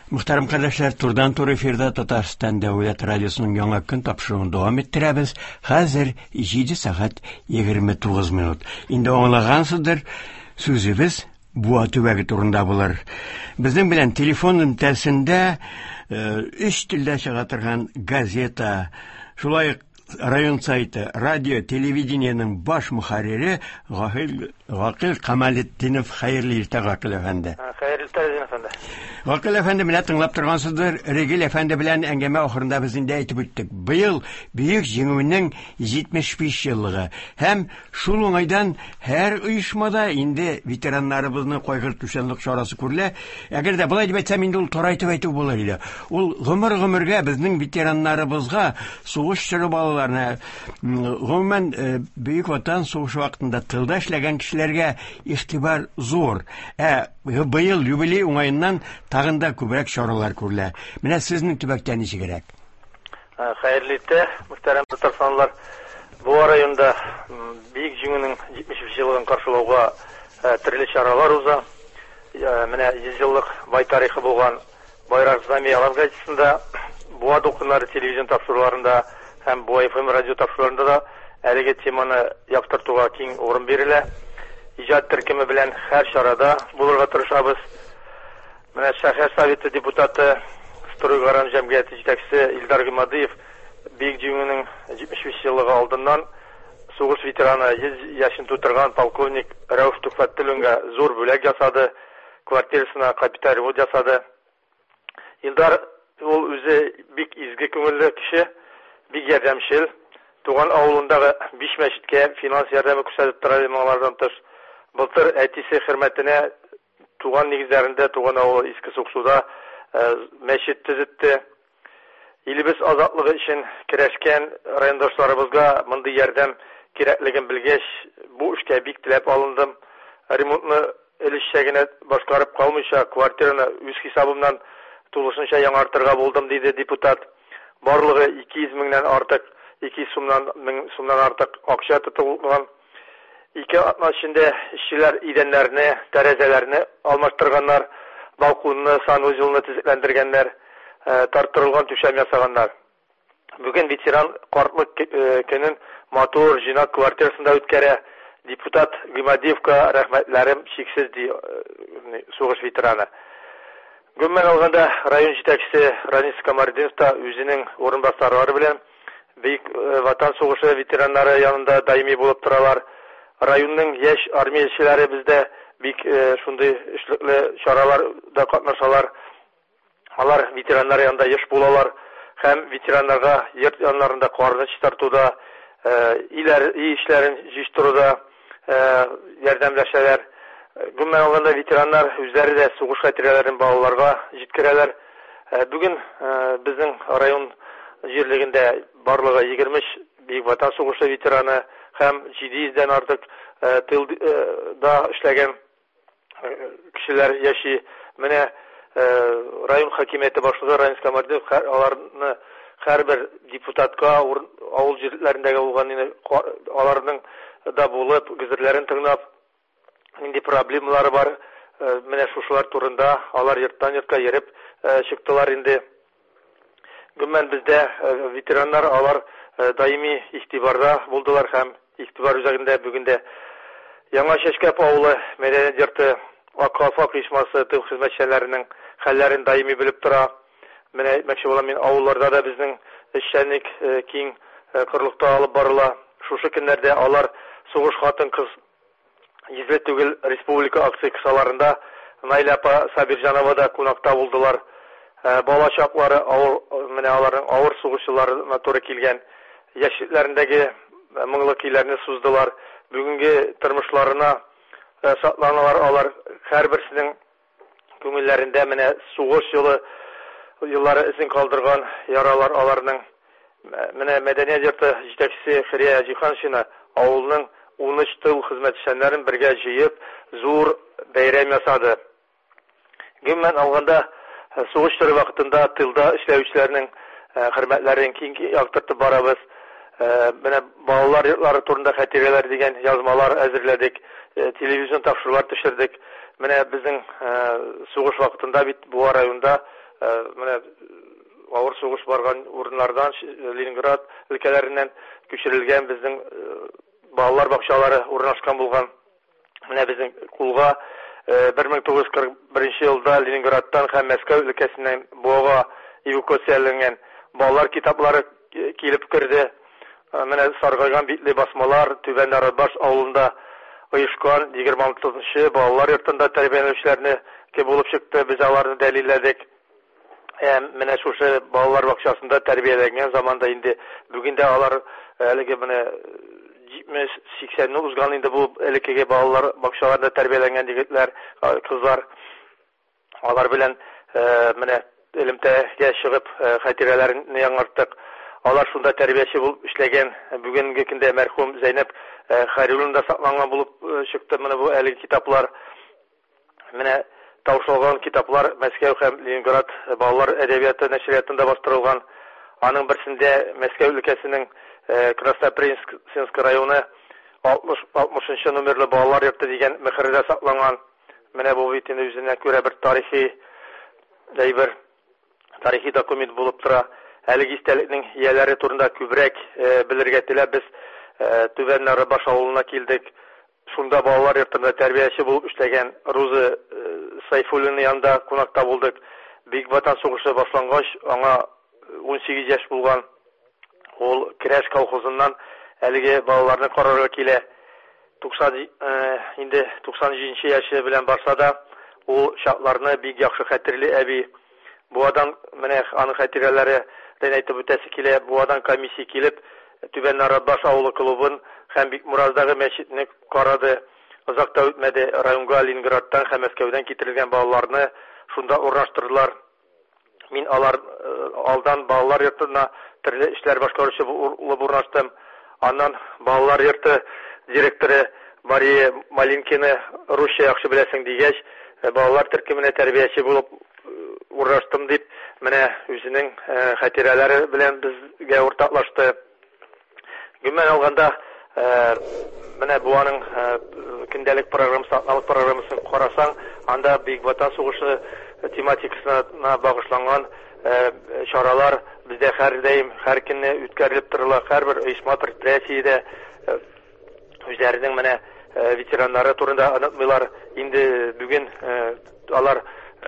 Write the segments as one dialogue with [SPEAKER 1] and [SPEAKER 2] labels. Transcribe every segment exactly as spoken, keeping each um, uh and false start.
[SPEAKER 1] Мөхтәрәм кардәшләр, турдан тур эфирда Татарстан дәүләт радиосының яңа көн тапшыруын дәвам иттерәбез. Хәзер җиде сәгать егерме тугыз минут. Инде аңлагансыздыр, сүзебез буа төбәге турында булыр. Безнең белән телефон өлкәсендә өч телдә чыга торган газета, шулай район сайты, радио, телевидениенең баш мөхәррире Гакил Камалетдинов. Хәерле иртә, Гакил әфәнде.
[SPEAKER 2] Хәерле иртә, әфәнде.
[SPEAKER 1] Гакил әфәнде, менә тыңлап торгансыздыр, Регил әфәнде белән әңгәмә ахырында без инде әйтеп үттек. Быел бөек җиңүнең җитмеш биш еллыгы. Һәм шул уңайдан һәр оешмада инде ветераннарыбызны кайгыртучанлык чарасы күрелә. Әгәр дә булай дип әйтсәм, инде ул турайтып әйтү булыр иде. Ул гомер-гомергә безнең ветераннарыбызга, сугыш чоры балаларына, гомумән бөек ватан сугышы вакытында тылда эшләгән кешеләргә игътибар зур. Ә быел юбилей уңаеннан тагын да күбрәк чаралар күрелә. Менә сезнең төбәктә ничегрәк?
[SPEAKER 2] Хәерле иртә, мөхтәрәм татарстанлылар. Бу районда бөек җиңүнең җитмеш биш еллыгын каршылауга төрле чаралар уза. Менә йөз еллык бай тарихы булган Байрак Зами Алан газетасында, Буа докумнары телевизион тапшыруларында һәм Буа эф эм радио тапшыруларында да әлеге теманы яктыртуга киң урын бирелә. Иҗат төркеме белән һәр чарада булырга тырышабыз. Менә шәһәр советы депутаты, Строй гаран җәмгыяте җитәкчесе Илдар Гыймадиев бөек җиңүнең җитмеш биш еллыгы алдыннан сугыш ветераны йөз яшен тутырган полковник Рәүф Туфаттиловга зур бүләк ясады, квартирасына капиталь ремонт ясады. Илдар ул үзе бик изге күңелле кеше, бик ярдәмчел. Туган авылындагы биш мәчеткә финанс ярдәме күрсәтеп тора алмалардан тыш. Былтыр әтисе хөрмәтенә туган нигезләрендә, туган авылы Иске Суксуда мәчет төзетте. Илебез азатлыгы өчен көрәшкән райондашларыбызга мондый ярдәм кирәклеген белгәч, бу эшкә бик теләп алындым. Ремонтны өлешчә генә башкарып калмыйча, квартираны үз хисабымнан тулысынча яңартырга булдым, диде депутат. Барлыгы ике йөз меңнән артык, ике йөз сумнан артык акча тотылган. Ике атна эчендә эшчеләр идәннәрне, тәрәзәләрне алмаштырганнар, балконны, санузелны төзекләндергәннәр, тарттырылган түшәм ясаганнар. Бүген ветеран картлык көнен матур җинак квартирасында үткәрә. Депутат Гыймадиевка рәхмәтләрем чиксез, ди сугыш ветераны. Гомумән алганда район җитәкчесе Ранис Камардинов та үзенең урынбасарлары белән бөек ватан сугышы ветераннары янында даими булып торалар. Районның яшь армиячеләре бездә бик шундый эшлекле чараларда катнашалар. Алар ветераннар янында еш булалар һәм ветераннарга йорт яннарында карны чистартуда, иләр эшләрен җыштыруда ярдәмләшәләр. Гомумән алганда ветераннар үзләре дә сугыш хатирәләрен балаларга җиткерәләр. Бүген безнең район җирлегендә барлыгы егерме өч бөек ватан сугышы ветераны һәм җиде йөздән артык тылда эшләгән кешеләр яши. Менә район хакимияте башлыгы Ранис Камардинов аларны һәрбер депутатка авыл җирләрендәге булган аларның да булып, гүзерләрен тыңлап, нинди проблемалары бар, менә шушылар турында алар йорттан йортка йөреп чыктылар инде. Гомумән бездә ветераннар алар даими игътибарда булдылар һәм игътибар үзәгендә бүген дә Яңа Чәчкәп авылы мәдәният йорты, Акалфак оешмасы тыл хезмәтчеләренең хәлләрен даими белеп тора. Менә әйтмәкче булам мин, авылларда да безнең эшчәнлек киң кырлыкта алып барыла. Шушы көннәрдә алар сугыш хатын-кыз йөзле түгел республика акция кысаларында Найля апа Сабирҗанова да кунакта булдылар. Бала чаклары авыр, менә аларның авыр сугышчыларына туры килгән яшьләрендәге моңлы көйләрне суздылар. Бүгенге тормышларына сакланалар алар. Һәрберсенең күңелләрендә менә сугыш елы еллары изен калдырган яралар аларның. Менә мәдәният йорты җитәкчесе Хирия Җиһаншина авылның ун өч тыл хезмәтчәннәрен бергә җыеп зур бәйрәм ясады. Гомумән алганда сугыш чоры вакытында тылда эшләүчеләрнең хөрмәтләрен киң яктыртып барабыз. Менә балалар йортлары турында хатирәләр дигән язмалар әзерләдек, телевизион тапшырулар төшердек. Менә безнең сугыш вакытында бит бу районда менә авыр сугыш барган урыннардан Ленинград өлкәләреннән күчерелгән безнең балалар бакчалары урнашкан булган. Менә безнең кулга бер мең тугыз йөз кырык беренче елда Ленинградтан һәм Мәскәү өлкәсеннән Буага эвакуацияләнгән балалар китаплары килеп керде. Менә саргайган битле басмалар Түбән Нарбаш авылында оешкан егерме алтынчы балалар йортында тәрбияләүчеләрне ке булып чыкты. Без аларны дәлилләдек. Менә шушы балалар бакчасында тәрбияләнгән заманда инде бүген дә алар әлеге менә җитмеш сиксән ел узган инде бу элеккеге балалар бакчаларында тәрбияләнгән егетләр, кызлар. Алар белән менә элемтәгә чыгып хатирәләрне яңарттык. Алар шунда тәрбияче булып эшләгән. Бүгенге көндә мәрхүм Зәйнәп Хәйруллинда сакланган булып чыкты менә бу әлеге китаплар. Менә таушалган китаплар Мәскәү һәм Ленинград балалар әдәбияты нәшриятында бастырылган. Аның берсендә Мәскәү өлкәсенең Краснопресненск районы алтмышынчы номерлы балалар йорты дигән мөхәррирдә сакланган. Менә бу бит инде үзенә күрә бер тарихи әйбер, тарихи документ булып тора. Әлеге истәлекнең ияләре турында күбрәк белергә теләп без Түбән Нарбаш авылына килдек. Шунда балалар йортында тәрбияче булып эшләгән Руза Сайфуллина янында кунакта булдык. Бик Ватан сугышы башлангач, аңа ун сигез яшь булган. Ул Крәш колхозыннан әлеге балаларны карарга килә. туксан инде туксан җиденче яше белән барса да, ул шатларны бик яхшы хәтерли әби. Буадан менә аның хәтирәләре әйтеп үтәсе килә. Буадан комиссия килеп, Түбән Нарбаш авылы клубын һәм Бик Мураздагы мәчетне карады. Озак та үтмәде, районга Ленинградтан һәм Мәскәүдән китерелгән балаларны шунда урнаштырдылар. Мин алар алдан балалар йортына төрле эшләр башкаручы булып урнаштым. Аннан балалар йорты директоры Мария Малинкина русча яхшы беләсең дигәч, балалар төркеменә тәрбияче булып урнаштым дип, менә үзенең хатирәләре белән безгә уртаклашты. Гомумән алганда, менә бу аның көндәлек программасы, атлык программасын карасаң, анда Бик Ватан сугышы тематикасына багышланган чаралар бездә һәр даим, һәр көнне үткәрелеп торыла. Һәрбер оешма предприятиедә үзләренең менә ветераннары турында онытмыйлар. Инде бүген алар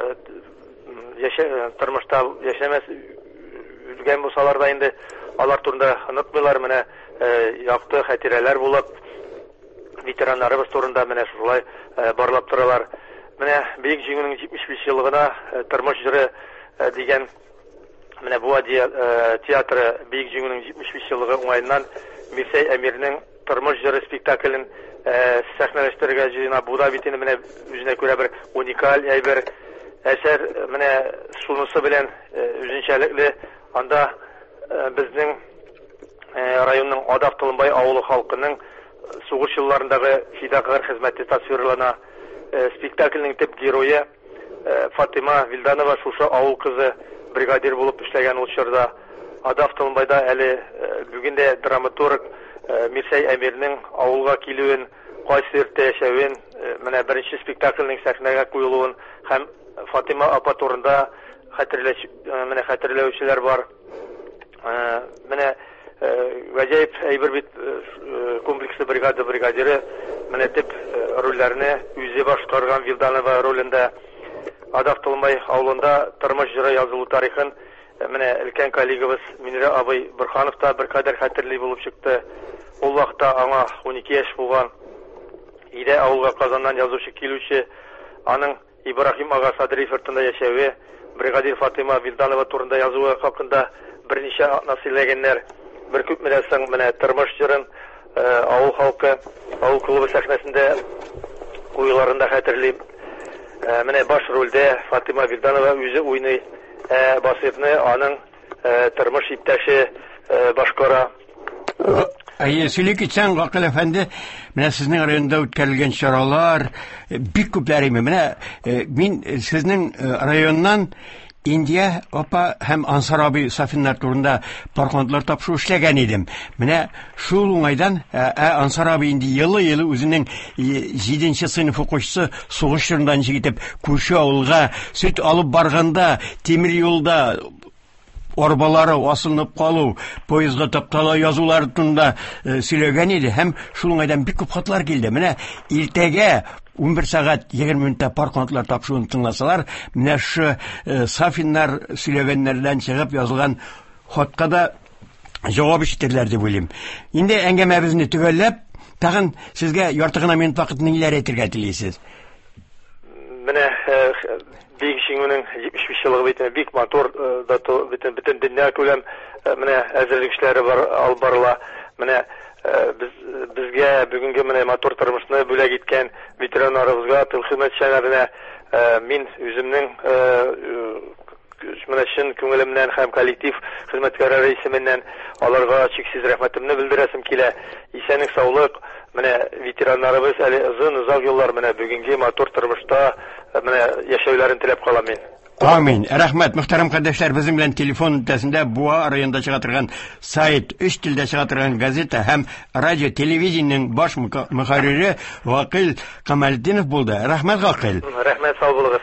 [SPEAKER 2] яшә тормышта яшәмәс үлгән булсалар да инде алар турында онытмыйлар. Менә якты хатирәләр булып, ветераннарыбыз турында менә шулай барлап торалар. Менә Бөек җиңүнең җитмеш биш еллыгына тормыш җыры дигән менә бу театры Бөек җиңүнең җитмеш биш еллыгы уңаеннан Мирсәй Әмирнең тормыш җыры спектаклен сәхнәләштерергә җыена. Бу да бит инде менә үзенә күрә бер уникаль әйбер әсәр. Менә шунысы белән үзенчәлекле. Анда безнең районның Адак Толынбай авылы халкының сугыш елларындагы фидакарь хезмәте тасвирлана. Спектакльнең төп герое Фатима Вилданова, шушы авыл кызы, бригадир булып эшләгән ул чорда. Адак Толынбайда әле бүген дә драматург Мирсәй Әмирнең авылга килүен, кайсы йортта яшәвен, менә беренче спектакльнең сәхнәгә куелуын һәм Фатима апа турында хәтерләү менә хәтерләүчеләр бар. Менә гаҗәеп әйбер бит комплекслы бригада бригадиры менә төп рольләрне үзе башкарган Вилданова ролендә. Адак Толынбай авылында тормыш җыры язылу тарихын менә өлкән коллегабыз Минра абый Борханов та беркадәр хәтерли булып чыкты. Ул вакытта аңа ун ике яшь булган. Иде авылга Казаннан язучы килүче, аның Ибрахим ага Садриев йортында яшәве, бригадир Фатима Вилданова турында язуы хакында берничә насыйләгәннәр. Бер күп мәсәлән менә тормыш җырын авыл халкы, авыл клубы сәхнәсендә куюларында хәтерли. Менә баш рольдә Фатима Вилданова үзе уйный, басыйпны аның тормыш иптәше башкара.
[SPEAKER 1] Әйе, сөйлик итсәң, Гакыл әфәнде, менә сезнең районда үткәрелгән чаралар бик күпләр име. Менә мин сезнең районнан Индия апа һәм Ансар абый Сафиннар турында пархантлар тапшыру эшләгән идем. Менә шул уңайдан Ансар абый инде елы-елы үзенең җиденче сыйныф укучысы сугыш чорыннан җигеп күрше авылга сөт алып барганда тимер юлда арбалары асылынып калу, поездга таптала язулар турында сөйләгән иде һәм шул уңайдан бик күп хатлар килде. Менә иртәгә ун бер сәгать егерме минутта паркантлар тапшыруын тыңласалар, менә шу Сафиннар сөйләгәннәрдән чыгып язылган хатка да җавап ишетерләр дип уйлыйм. Инде әңгәмәбезне төгәлләп, тагын сезгә ярты гына минут вакытны ниләр әйтергә телисез?
[SPEAKER 2] Менә бик җиңүнең җитмеш биш еллыгы бит, бик мотор да бөтен бөтен дөнья күләм менә әзерлек эшләре бар, алып барыла. Менә biz bizga bugungi менә мотор тормышны бүләк иткән ветераннарыбызга, тыл хезмәтчеләренә мин үземнең менә чын күңелемнән һәм коллектив хезмәткәрләре исеменнән аларга чиксез рәхмәтемне белдерәсем килә. Исәнлек, саулык, менә ветераннарыбыз әле озын озак еллар менә бүгенге мотор тормышта менә яшәүләрен теләп калам мин.
[SPEAKER 1] Амин. Рәхмәт, мөхтәрәм кардәшләр, безнең белән телефон үтәсендә Буа районында чыга торган сайт, өч телдә чыга торган газета һәм радио телевидениенең баш мөхәррире Гакил Камалетдинов булды. Рәхмәт, Гакил.
[SPEAKER 2] Рәхмәт, сау булыгыз.